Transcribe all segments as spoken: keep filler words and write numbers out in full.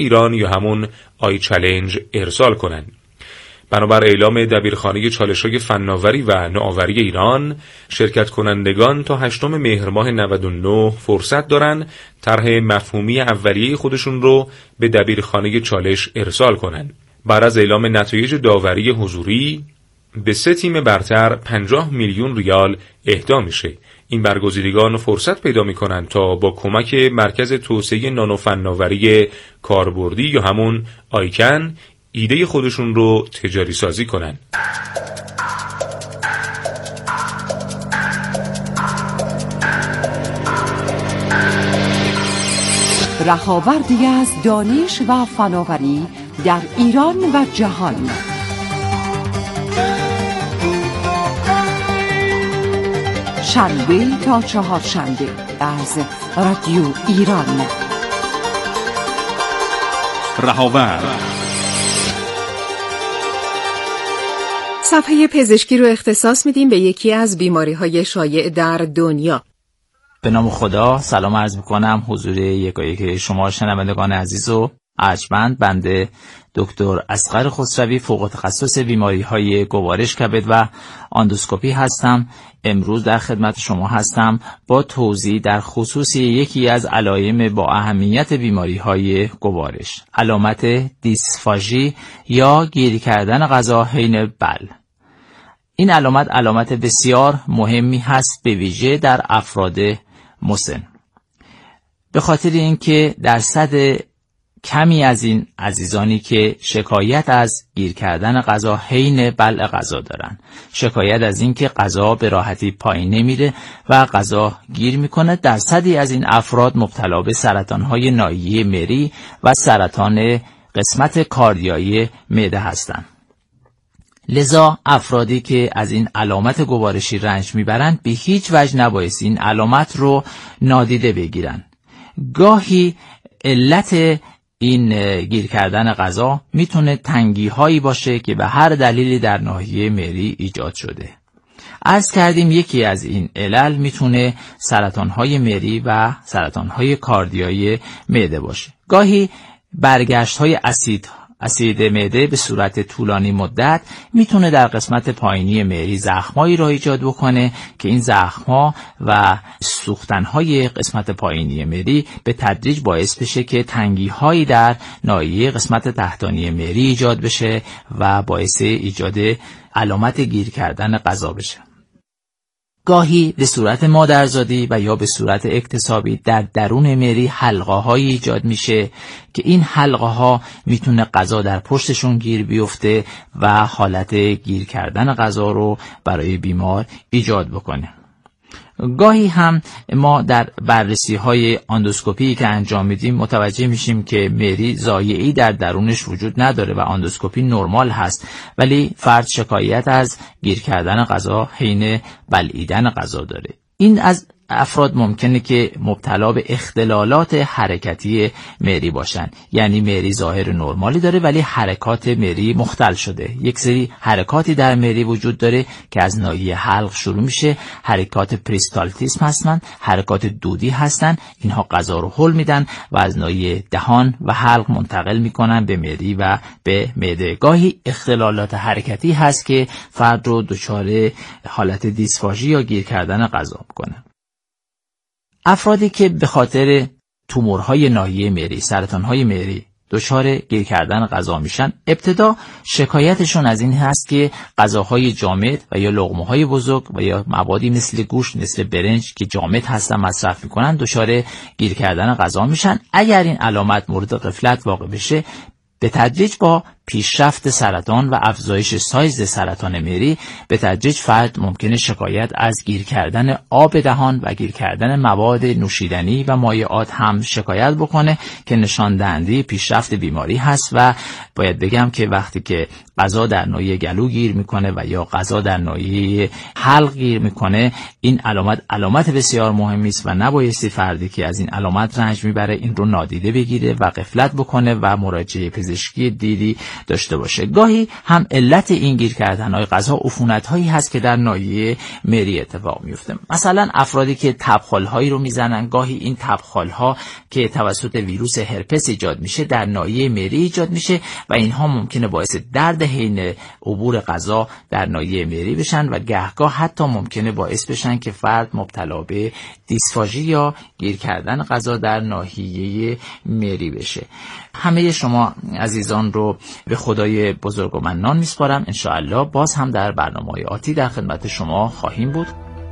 ایران یا همون آی چالنج ارسال کنند. بنابر اعلام دبیرخانه چالش‌های فناوری و نوآوری ایران، شرکت کنندگان تا هشتم مهر ماه نود و نه فرصت دارن طرح مفهومی اولیه خودشون رو به دبیرخانه چالش ارسال کنند. بعد از اعلام نتایج داوری حضوری به سه تیم برتر پنجاه میلیون ریال اهدا میشه. این برگزیدگان فرصت پیدا میکنن تا با کمک مرکز توسعه نانو فناوری کاربردی یا همون آیکن ایده خودشون رو تجاری سازی کنن. رهاوردی از دانش و فناوری در ایران و جهان. شنبه تا چهارشنبه از رادیو ایران. رهاورد صفحه پزشکی رو اختصاص میدیم به یکی از بیماری‌های شایع در دنیا. به نام خدا سلام عرض میکنم حضور یکایک شما شنوندگان عزیز و ارجمند. بنده دکتر اصغر خسروی، فوق تخصص بیماری‌های گوارش کبد و اندوسکوپی هستم. امروز در خدمت شما هستم با توضیح در خصوص یکی از علائم با اهمیت بیماری‌های گوارش، علامت دیسفاژی یا گیر کردن غذا حین بلع. این علامت علامت بسیار مهمی هست، به ویژه در افراد مسن، به خاطر اینکه درصد کمی از این عزیزانی که شکایت از گیر کردن غذا حین بلع غذا دارن، شکایت از این که غذا به راحتی پایین نمیره و غذا گیر میکنه، درصدی از این افراد مبتلا به سرطان‌های ناحیه مری و سرطان قسمت کاردیایی معده هستند. لذا افرادی که از این علامت گوارشی رنج میبرند به هیچ وجه نبایست این علامت رو نادیده بگیرن. گاهی علت این گیر کردن غذا میتونه تنگی هایی باشه که به هر دلیلی در ناحیه مری ایجاد شده. عرض کردیم یکی از این علل میتونه سرطان های مری و سرطان های کاردیایی معده باشه. گاهی برگشت های اسید اسید معده به صورت طولانی مدت میتونه در قسمت پایینی مری زخمایی را ایجاد بکنه که این زخم‌ها و سوختن‌های قسمت پایینی مری به تدریج باعث بشه که تنگی‌هایی در ناحیه قسمت تحتانی مری ایجاد بشه و باعث ایجاد علامت گیر کردن غذا بشه. گاهی به صورت مادرزادی و یا به صورت اکتسابی در درون مری حلقه هایی ایجاد میشه که این حلقه ها میتونه غذا در پشتشون گیر بیفته و حالت گیر کردن غذا رو برای بیمار ایجاد بکنه. گاهی هم ما در بررسی های اندوسکوپی که انجام میدیم متوجه میشیم که مری ضایعی در درونش وجود نداره و اندوسکوپی نرمال هست، ولی فرد شکایت از گیر کردن غذا حین بلعیدن غذا داره. این از افراد ممکنه که مبتلا به اختلالات حرکتی مری باشن، یعنی مری ظاهر نرمالی داره ولی حرکات مری مختل شده. یک سری حرکاتی در مری وجود داره که از ناحیه حلق شروع میشه، حرکات پریستالتیسم هستن، حرکات دودی هستن. اینها غذا رو هول میدن و از ناحیه دهان و حلق منتقل میکنن به مری و به معده. گاهی اختلالات حرکتی هست که فرد رو دچار حالت دیسفاژی یا گیر کردن غذا میکنه. افرادی که به خاطر تومورهای ناحیه مری، سرطانهای مری دچار گیر کردن غذا میشن، ابتدا شکایتشون از این هست که غذاهای جامد و یا لقمه‌های بزرگ و یا موادی مثل گوشت، مثل برنج که جامد هستن مصرف میکنن، دچار گیر کردن غذا میشن. اگر این علامت مورد غفلت واقع بشه، به تدریج با پیشرفت سرطان و افزایش سایز سرطان مری به تدریج فرد ممکنه شکایت از گیر کردن آب دهان و گیر کردن مواد نوشیدنی و مایعات هم شکایت بکنه که نشان دهنده پیشرفت بیماری هست. و باید بگم که وقتی که غذا در ناحیه گلو گیر میکنه و یا غذا در ناحیه حلق گیر میکنه، این علامت علامت بسیار مهمی است و نبایستی فردی که از این علامت رنج میبره این رو نادیده بگیره و غفلت بکنه و مراجعه پزشکی دیری داشته باشه. گاهی هم علت این گیر کردن‌های غذا عفونت‌هایی هست که در ناحیه مری اتفاق میفته. مثلا افرادی که تبخال‌هایی رو میزنن، گاهی این تبخال‌ها که توسط ویروس هرپس ایجاد میشه در ناحیه مری ایجاد میشه و اینها ممکنه باعث درد حین عبور غذا در ناحیه مری بشن و گهگاه حتی ممکنه باعث بشن که فرد مبتلا به دیسفاژی یا گیر کردن غذا در ناحیه مری بشه. همه شما عزیزان رو به خدای بزرگ و منان میسپارم. انشاءالله باز هم در برنامه‌های آتی در خدمت شما خواهیم بود.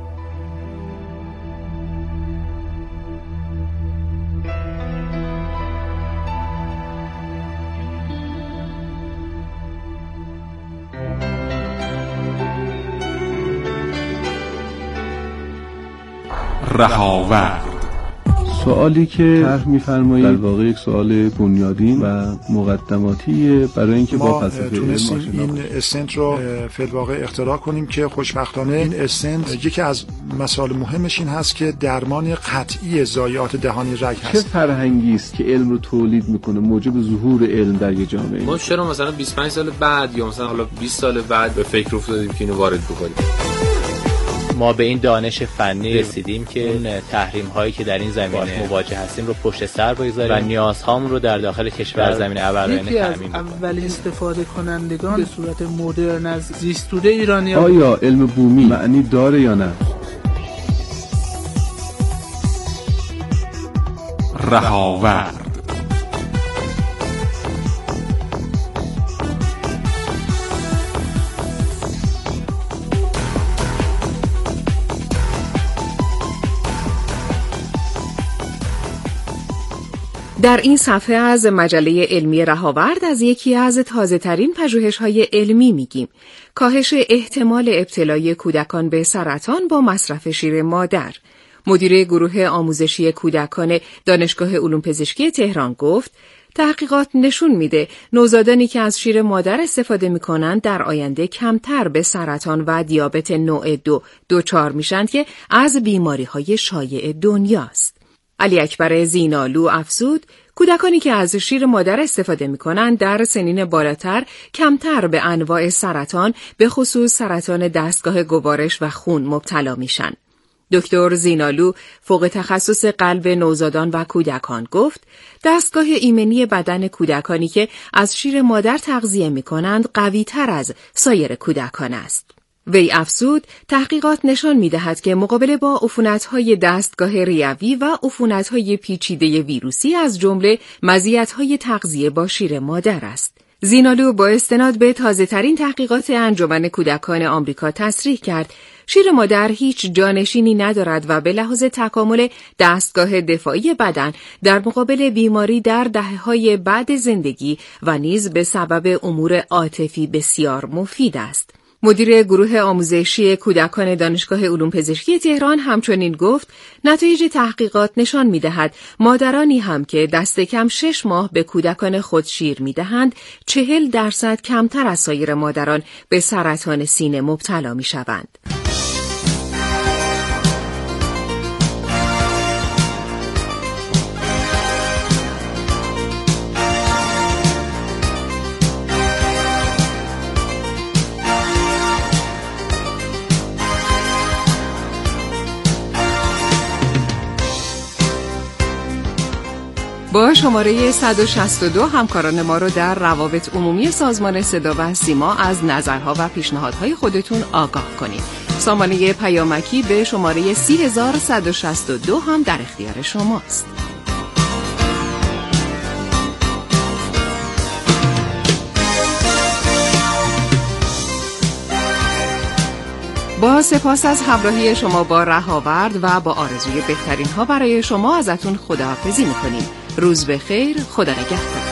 رهاورد. سوالی که طرح می‌فرمایید در واقع یک سوال بنیادین و مقدماتی برای اینکه با فلسفه علم آشنا بشیم. این استنت رو فی الواقع اختراع کنیم که خوشبختانه این استنت یکی از مسائل مهمش این هست که درمان قطعی ضایعات دهانی رگ هست. چه فرهنگی است که علم رو تولید میکنه، موجب ظهور علم در یک جامعه؟ ما چرا مثلا بیست و پنج سال بعد یا مثلا حالا بیست سال بعد به فکر افتادیم که اینو وارد بکنیم؟ ما به این دانش فنی رسیدیم که اون تحریم هایی که در این زمینه مواجه هستیم رو پشت سر بگذاریم و نیازهامون رو در داخل کشور زمینه ابرآیینه تامین کنیم. اولین استفاده کنندگان به صورت مدرن از زیستوده ایرانی آیا علم بومی معنی داره یا نه؟ رهاورد. در این صفحه از مجله علمی رهاورد از یکی از تازه‌ترین پژوهش‌های علمی میگیم. کاهش احتمال ابتلای کودکان به سرطان با مصرف شیر مادر. مدیر گروه آموزشی کودکان دانشگاه علوم پزشکی تهران گفت تحقیقات نشون میده نوزادانی که از شیر مادر استفاده میکنند در آینده کمتر به سرطان و دیابت نوع دو دچار میشن که از بیماری‌های شایع دنیاست. علی اکبر زینالو افزود کودکانی که از شیر مادر استفاده می‌کنند در سنین بالاتر کمتر به انواع سرطان به خصوص سرطان دستگاه گوارش و خون مبتلا میشن. دکتر زینالو فوق تخصص قلب نوزادان و کودکان گفت دستگاه ایمنی بدن کودکانی که از شیر مادر تغذیه می‌کنند قوی‌تر از سایر کودکان است. وی افزود تحقیقات نشان می‌دهد که مقابله با عفونت‌های دستگاه ریوی و عفونت‌های پیچیده ویروسی از جمله مزیت‌های تغذیه با شیر مادر است. زینالو با استناد به تازه‌ترین تحقیقات انجمن کودکان آمریکا تصریح کرد شیر مادر هیچ جانشینی ندارد و به لحاظ تکامل دستگاه دفاعی بدن در مقابل بیماری در دهه‌های بعد زندگی و نیز به سبب امور عاطفی بسیار مفید است. مدیر گروه آموزشی کودکان دانشگاه علوم پزشکی تهران همچنین گفت نتایج تحقیقات نشان می‌دهد مادرانی هم که دست کم شش ماه به کودکان خود شیر می‌دهند چهل درصد کمتر از سایر مادران به سرطان سینه مبتلا می‌شوند. با شماره صد و شصت و دو همکاران ما رو در روابط عمومی سازمان صدا و سیما از نظرها و پیشنهادهای خودتون آگاه کنید. سامانه پیامکی به شماره سی هزار و صد و شصت و دو هم در اختیار شماست. با سپاس از همراهی شما با رهاورد و با آرزوی بهترین ها برای شما ازتون خداحافظی میکنیم. روز بخیر، خدا نگهدار.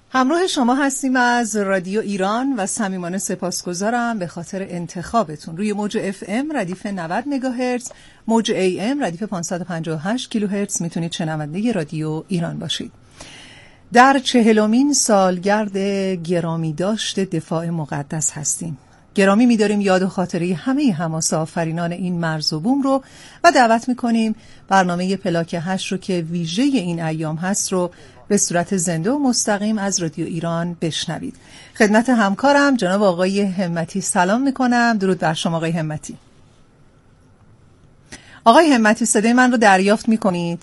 همراه شما هستیم از رادیو ایران و صمیمانه سپاسگزارم به خاطر انتخابتون. روی موج اف ام ردیف نود مگاهرتز، موج ای ام ردیف پانصد و پنجاه و هشت کیلوهرتز میتونید شنونده رادیو ایران باشید. در چهلمین سالگرد گرامی داشت دفاع مقدس هستیم. گرامی می‌داریم یاد و خاطره همه حماس آفرینان این مرز و بوم رو و دعوت می‌کنیم برنامه پلاک هشت رو که ویژه این ایام هست رو به صورت زنده و مستقیم از رادیو ایران بشنوید. خدمت همکارم جناب آقای همتی سلام می‌کنم. درود بر شما آقای همتی. آقای همتی صدای من رو دریافت می‌کنید؟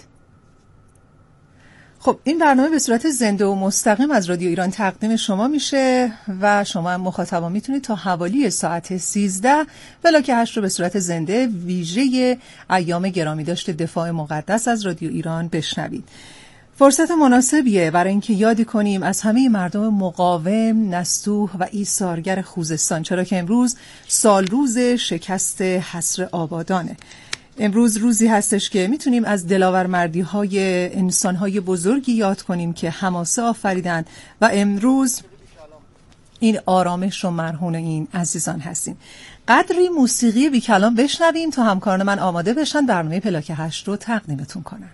خب این برنامه به صورت زنده و مستقیم از رادیو ایران تقدیم شما میشه و شما هم مخاطبا میتونید تا حوالی ساعت سیزده پلاک هشت رو به صورت زنده ویژه ایام گرامی داشت دفاع مقدس از رادیو ایران بشنوید. فرصت مناسبیه برای اینکه یادی کنیم از همه مردم مقاوم، نستوه و ایثارگر خوزستان، چرا که امروز سال روز شکست حصر آبادانه. امروز روزی هستش که میتونیم از دلاورمردی های انسان های بزرگی یاد کنیم که حماسه آفریدن و امروز این آرامش و مرهون این عزیزان هستیم. قدری موسیقی بی کلام بشنویم تا همکاران من آماده بشن برنامه پلاک هشت رو تقدیمتون کنن.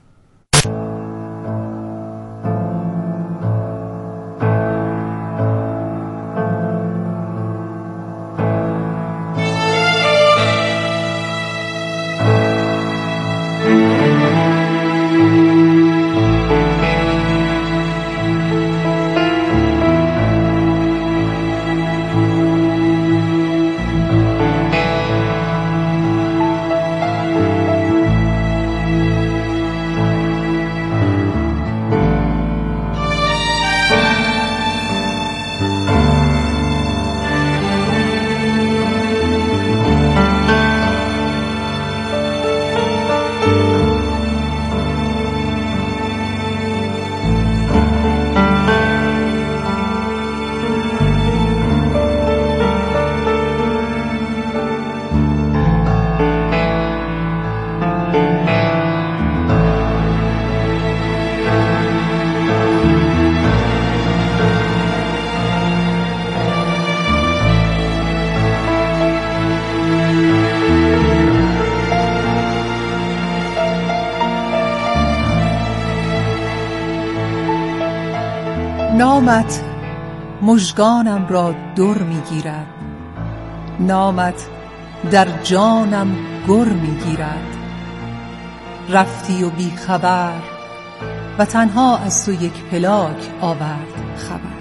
نامت مژگانم را در میگیرد، نامت در جانم گر میگیرد. رفتی و بی خبر و تنها از تو یک پلاک آورد خبر.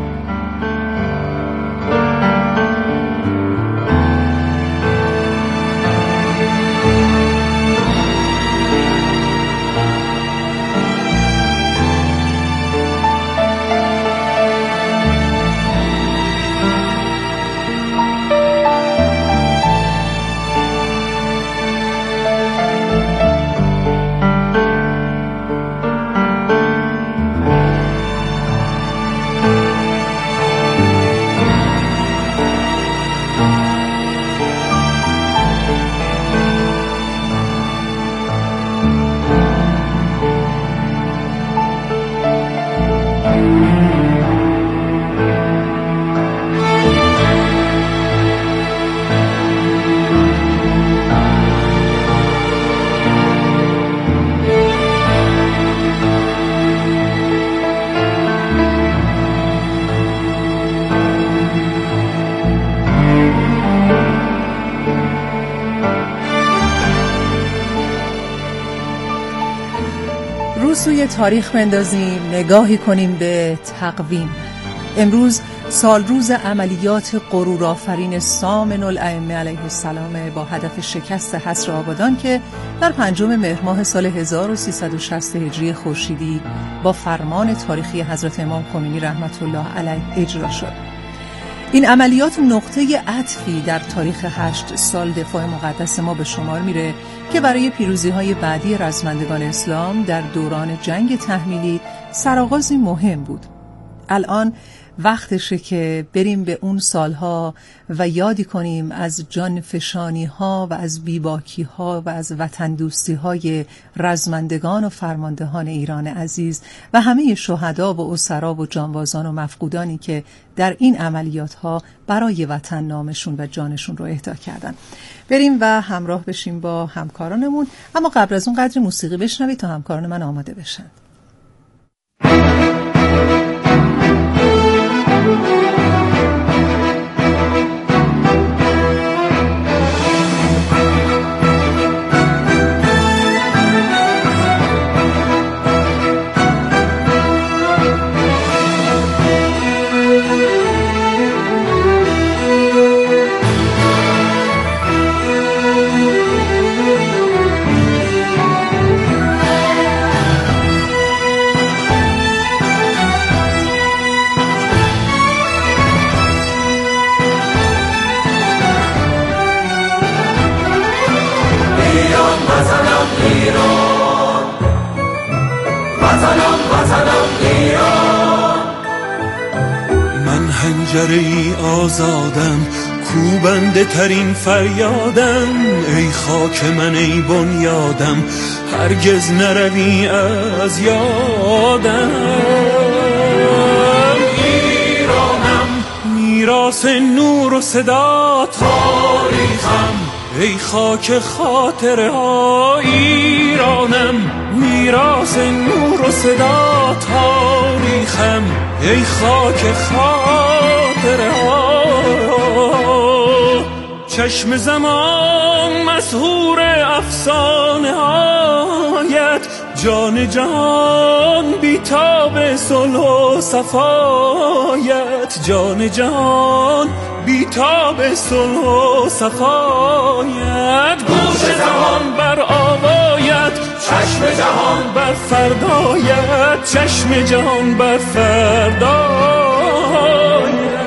سوی تاریخ بندازیم، نگاهی کنیم به تقویم. امروز سال روز عملیات غرورآفرین سامن الائمه علیه السلام با هدف شکست حصر آبادان که در پنجم مهر ماه سال هزار و سیصد و شصت هجری خورشیدی با فرمان تاریخی حضرت امام خمینی رحمت الله علیه اجرا شد. این عملیات نقطه عطفی در تاریخ هشت سال دفاع مقدس ما به شمار میره که برای پیروزی‌های بعدی رزمندگان اسلام در دوران جنگ تحمیلی سرآغازی مهم بود. الان وقتشه که بریم به اون سالها و یادی کنیم از جان فشانی ها و از بیباکی ها و از وطن دوستی های رزمندگان و فرماندهان ایران عزیز و همه شهدا و اسرا و جانبازان و مفقودانی که در این عملیات ها برای وطن نامشون و جانشون رو اهدا کردن. بریم و همراه بشیم با همکارانمون، اما قبل از اون قدری موسیقی بشنوید تا همکاران من آماده بشن. من حنجره‌ای آزادم، کوبنده ترین فریادم، ای خاک من ای بنیادم، هرگز نروی از یادم. ایرانم میراث نور و صدا تاریخم، ای خاک خاطره ها. ایرانم میراث نور و صدا تاریخم، ای خاک خاطره ها. چشم زمان مسحور افسانه هایت، جان جهان بی‌تاب صلح و صفایت، جان جهان بی‌تاب صلح و صفایت. گوش جهان بر آوایت، چشم جهان بر فردایت، چشم جهان بر فردایت.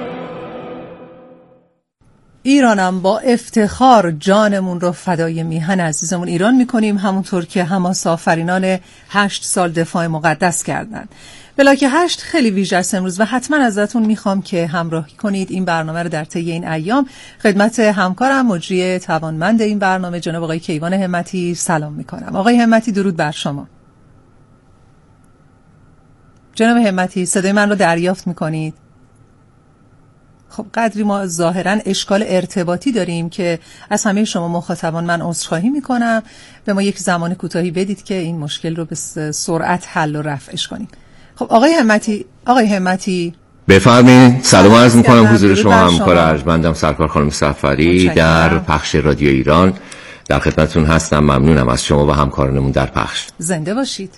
ایرانم با افتخار جانمون رو فدای میهن عزیزمون ایران میکنیم، همونطور که حماس آفرینان هشت سال دفاع مقدس کردند. بلاک هشت خیلی ویژه است امروز و حتما ازتون میخوام که همراهی کنید این برنامه رو در طی این ایام. خدمت همکارم مجری توانمند این برنامه جناب آقای کیوان همتی سلام میکنم. آقای همتی درود بر شما. جناب همتی صدای من رو دریافت میکنید؟ خب قدری ما ظاهرا اشکال ارتباطی داریم که از همه شما مخاطبان من عذرخواهی میکنم. به ما یک زمان کوتاهی بدید که این مشکل رو به سرعت حل و رفعش کنیم. خب آقای همتی، آقای همتی بفرمایید. سلام عرض میکنم حضور شما همکار ارجمندم سرکار خانم صفری در پخش رادیو ایران. در خدمتتون هستم، ممنونم از شما و همکارانمون در پخش. زنده باشید.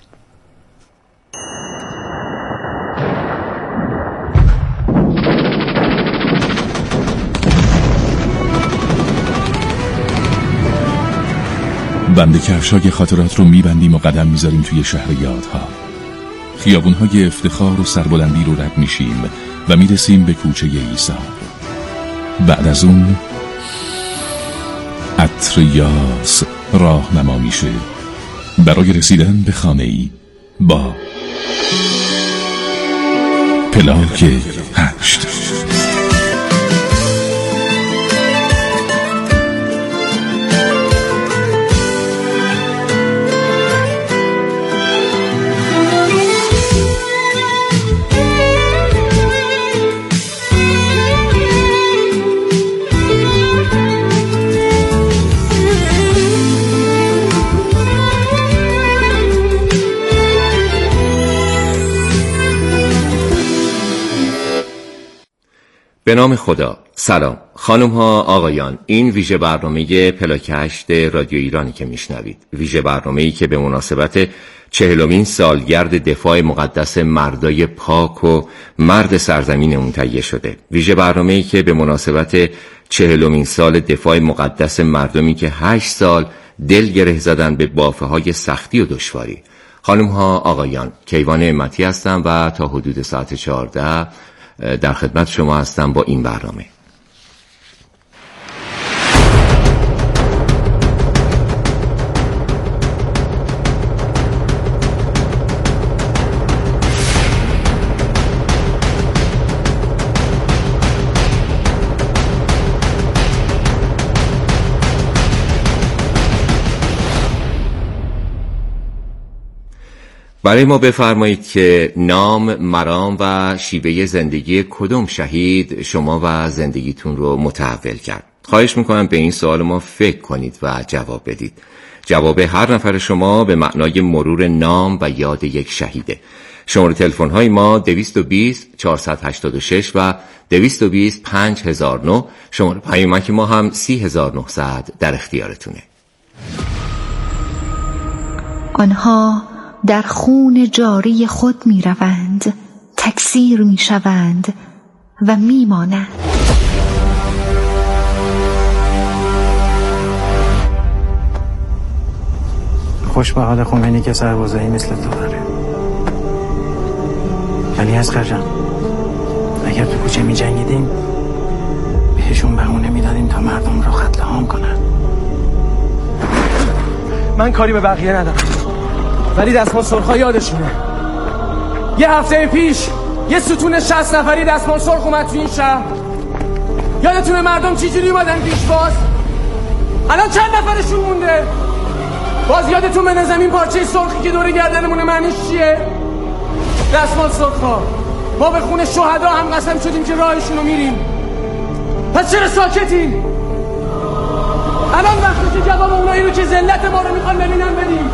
بند کفشای خاطرات رو میبندیم و قدم میذاریم توی شهر یادها. خیابونهای افتخار و سربلندی رو رد میشیم و میرسیم به کوچه ایثار. بعد از اون عطر یاس راهنما میشه برای رسیدن به خانه‌ای با پلاک هشت. به نام خدا. سلام خانم ها آقایان، این ویژه برنامه پلاک هشت رادیو ایرانی که میشنوید، ویژه برنامه‌ای که به مناسبت چهلمین سالگرد دفاع مقدس مردای پاک و مرد سرزمینمون تهیه شده، ویژه برنامه‌ای که به مناسبت چهلمین سال دفاع مقدس مردمی که هشت سال دل گره زدن به بافه‌های سختی و دشواری. خانم ها آقایان، کیوان همتی هستم و تا حدود ساعت چهارده در خدمت شما هستم با این برنامه. برای ما بفرمایید که نام، مرام و شیوه زندگی کدوم شهید شما و زندگیتون رو متحول کرد؟ خواهش میکنم به این سوال ما فکر کنید و جواب بدید. جواب هر نفر شما به معنای مرور نام و یاد یک شهیده. شماره تلفن های ما دویست و بیست چهارصد و هشتاد و شش و دویست و بیست پنج هزار و نه. شماره پیامک ما هم سی هزار و نهصد در اختیارتونه. آنها در خون جاری خود می روند، تکثیر می شوند و می مانند. خوش به حال خمینی که سربازایی مثل تو داره. ولی اصغر جان، اگر تو کوچه می جنگیدیم بهشون بهونه می دادیم تا مردم رو قتل عام کنن. من کاری به بقیه ندارم، ولی دستمال سرخ‌ها یادشونه. یه هفته پیش یه ستون شصت نفری دستمال سرخ اومد تو این شهر. یادتونه مردم چی جوری اومدن پیش باز؟ الان چند نفرشون مونده؟ باز یادتون به زمین پارچه سرخی که دور گردنمونه معنیش چیه؟ دستمال سرخ‌ها. ما به خون شهدا هم قسم شدیم که راهشونو میریم. پس چرا ساکتین؟ الان وقتی که جواب اونایی رو که ذلت ما رو میخوان ببینن بدیم.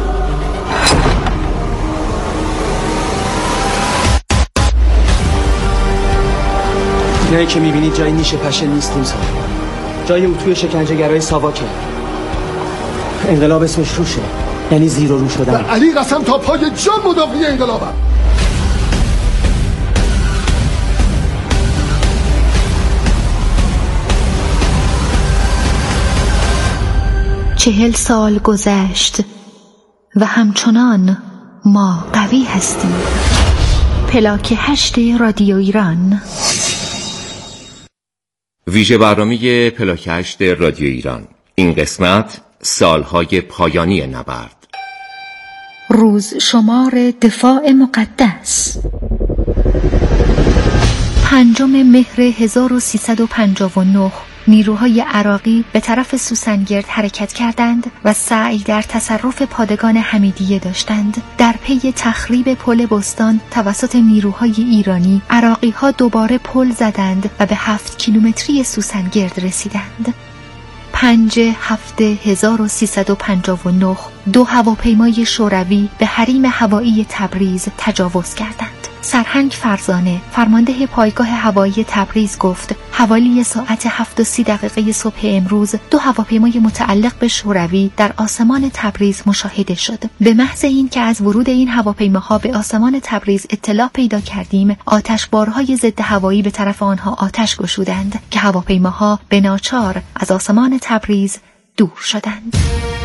اینایی که میبینید جای نیش پشه نیستیم سا. جای اتوی شکنجه‌گرای ساواکه. انقلاب اسمش روشه، یعنی زیر و رو شدن. علی قسم تا پای جان مدافع انقلابم. چهل سال گذشت و همچنان ما قوی هستیم. پلاک هشت رادیو ایران. ویژه برنامه پلاک هشت رادیو ایران. این قسمت سالهای پایانی نبرد. روز شمار دفاع مقدس. پنجم مهر هزار و سیصد و پنجاه و نه نیروهای عراقی به طرف سوسنگرد حرکت کردند و سعی در تصرف پادگان حمیدیه داشتند. در پی تخریب پل بستان توسط نیروهای ایرانی، عراقی‌ها دوباره پل زدند و به هفت کیلومتری سوسنگرد رسیدند. پنج هفته هزار و سیصد و پنجاه و نه دو هواپیمای شوروی به حریم هوایی تبریز تجاوز کردند. سرهنگ فرزانه، فرمانده پایگاه هوایی تبریز گفت حوالی ساعت هفت و سی دقیقه صبح امروز دو هواپیمای متعلق به شوروی در آسمان تبریز مشاهده شد. به محض این که از ورود این هواپیماها به آسمان تبریز اطلاع پیدا کردیم، آتشبارهای ضد هوایی به طرف آنها آتش گشودند که هواپیماها به ناچار از آسمان تبریز دور شدند.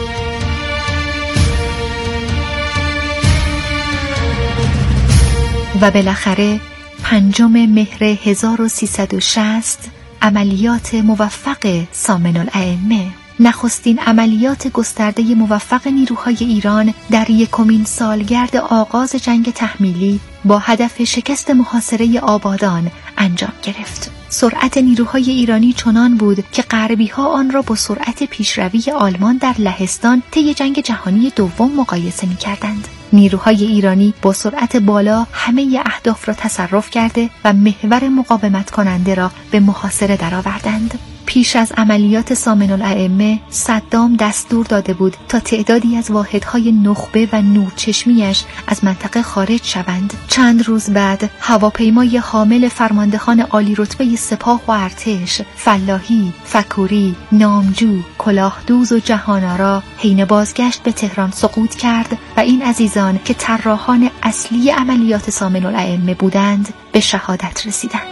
و بالاخره پنجم مهر هزار و سیصد و شصت عملیات موفق سامن الائمه. نخستین عملیات گسترده موفق نیروهای ایران در یکمین سالگرد آغاز جنگ تحمیلی با هدف شکست محاصره آبادان انجام گرفت. سرعت نیروهای ایرانی چنان بود که غربی‌ها آن را با سرعت پیشروی آلمان در لهستان طی جنگ جهانی دوم مقایسه می‌کردند. نیروهای ایرانی با سرعت بالا همه اهداف را تصرف کرده و محور مقاومت کننده را به محاصره درآوردند. پیش از عملیات سامن الائمه، صدام دستور داده بود تا تعدادی از واحدهای نخبه و نورچشمیش از منطقه خارج شوند. چند روز بعد هواپیمای حامل فرماندهان عالی رتبه سپاه و ارتش، فلاحی، فکوری، نامجو، کلاهدوز و جهانآرا حین بازگشت به تهران سقوط کرد و این عزیزان که طراحان اصلی عملیات سامن الائمه بودند به شهادت رسیدند.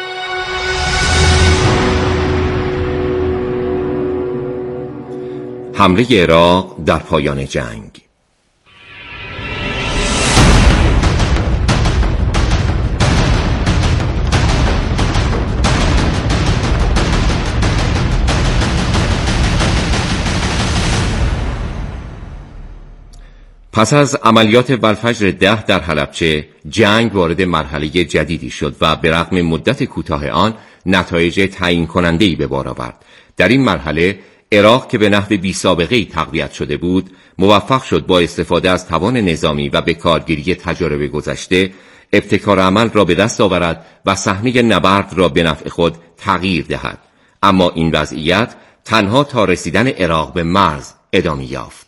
حمله عراق در پایان جنگ. پس از عملیات والفجر ده در حلبچه، جنگ وارد مرحله جدیدی شد و به رغم مدت کوتاه آن نتایج تعیین کننده‌ای به بار آورد. در این مرحله عراق که به نحو بی سابقه‌ای تقویت شده بود، موفق شد با استفاده از توان نظامی و به کارگیری تجارب گذشته ابتکار عمل را به دست آورد و صحنه نبرد را به نفع خود تغییر دهد. اما این وضعیت تنها تا رسیدن عراق به مرز ادامه یافت.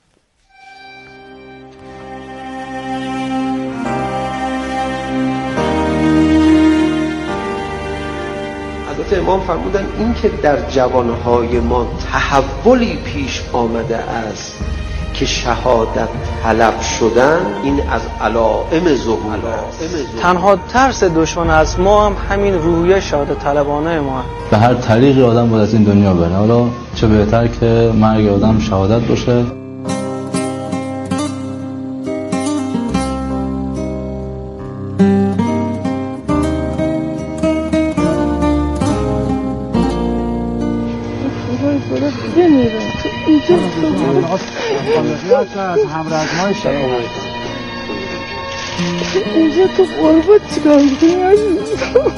حضرت امام فرمودن این که در جوانهای ما تحولی پیش آمده است که شهادت طلب شدن، این از علائم ظهور است. تنها ترس دشمن از ما هم همین روحیه شهادت طلبانه ما. به هر طریقی آدم باید از این دنیا بره، حالا چه بهتر که مرگ آدم شهادت باشه. اینجا تو قربت چیکار میکنی عزیزم؟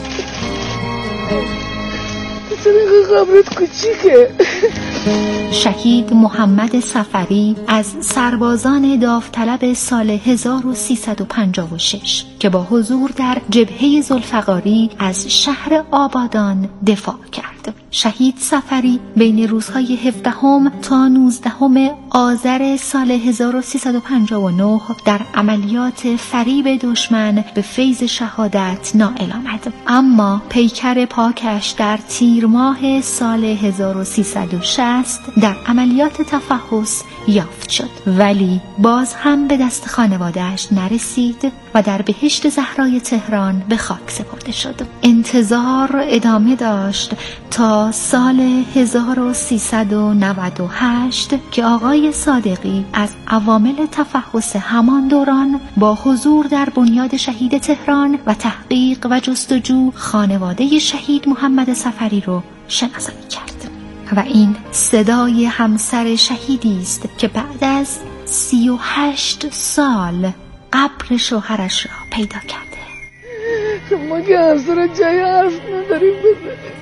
چرا اینقدر قبرت کوچیکه؟ شهید محمد صفری از سربازان داوطلب سال هزار و سیصد و پنجاه و شش که با حضور در جبهه ذوالفقاری از شهر آبادان دفاع کرد. شهید صفری بین روزهای هفدهم تا نوزدهم آذر سال هزار و سیصد و پنجاه و نه در عملیات فریب دشمن به فیض شهادت نائل آمد، اما پیکر پاکش در تیر ماه سال هزار و سیصد و شصت در عملیات تفحص یافت شد، ولی باز هم به دست خانواده‌اش نرسید و در بهشت زهرای تهران به خاک سپرده شد. انتظار ادامه داشت تا سال هزار و سیصد و نود و هشت که آقای صادقی از عوامل تفحص همان دوران با حضور در بنیاد شهید تهران و تحقیق و جستجو خانواده شهید محمد صفری رو شناسایی کرد. و این صدای همسر شهیدی است که بعد از سی و هشت سال قبر شوهرش را پیدا کرده. شما که همسر جای حرف نداریم بزنیم.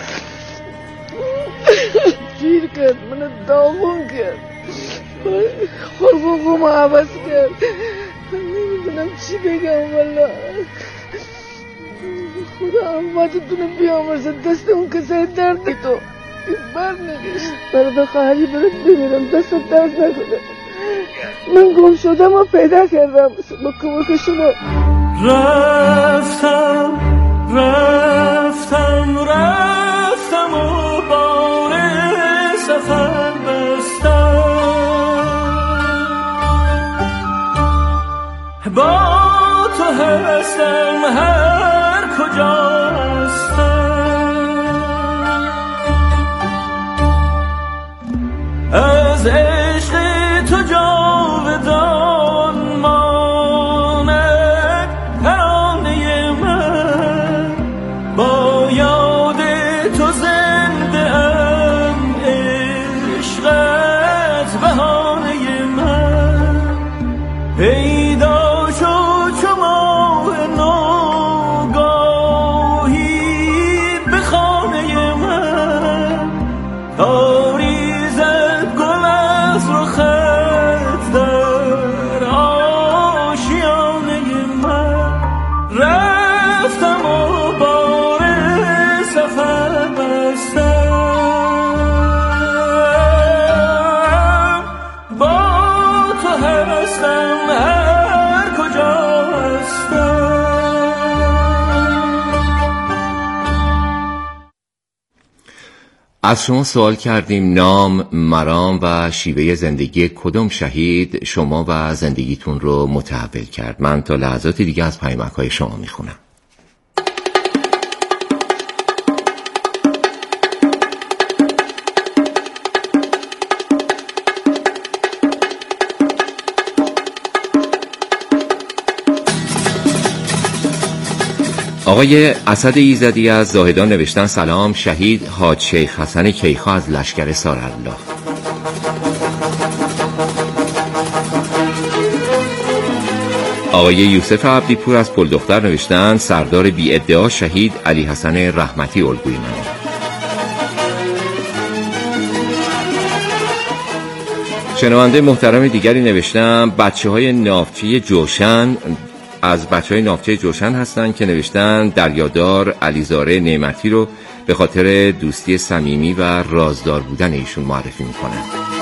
گیر کرد، منو داغون کرد، خلق ما عوض کرد. نمیدونم چی بگم والا. خدا امواتتون بیامرزه دست اون که سر دردی تو بر نگشت. برادر خواهری برات بمیرم دست درد نکنه. من گم شدم و پیدا کردم با کمک شما. رفتم رفتم رفتم و بار سفر بستم، با تو هستم هر کجا از عشق تو جاودان ماند ترانه من، با یاد تو زنده ام عشقت بهانه من. پیدا شد چو ماه نوگاهی به خانه من، تاری از شما سوال کردیم نام، مرام و شیوه زندگی کدام شهید شما و زندگیتون رو متحول کرد. من تا لحظات دیگه از پیامک‌های شما میخونم. آقای اسد ایزدی از زاهدان نوشتن سلام، شهید حاج شیخ حسن کیخا از لشکر سارالله. آقای یوسف عبدیپور از پلدختر نوشتن سردار بی ادعا شهید علی حسن رحمتی الگوی من. شنونده محترم دیگری نوشتم بچه های نافتچی جوشن، از بچه های نافتچی جوشن هستن که نوشتن دریادار علیزاده نعمتی رو به خاطر دوستی صمیمی و رازدار بودن ایشون معرفی میکنن.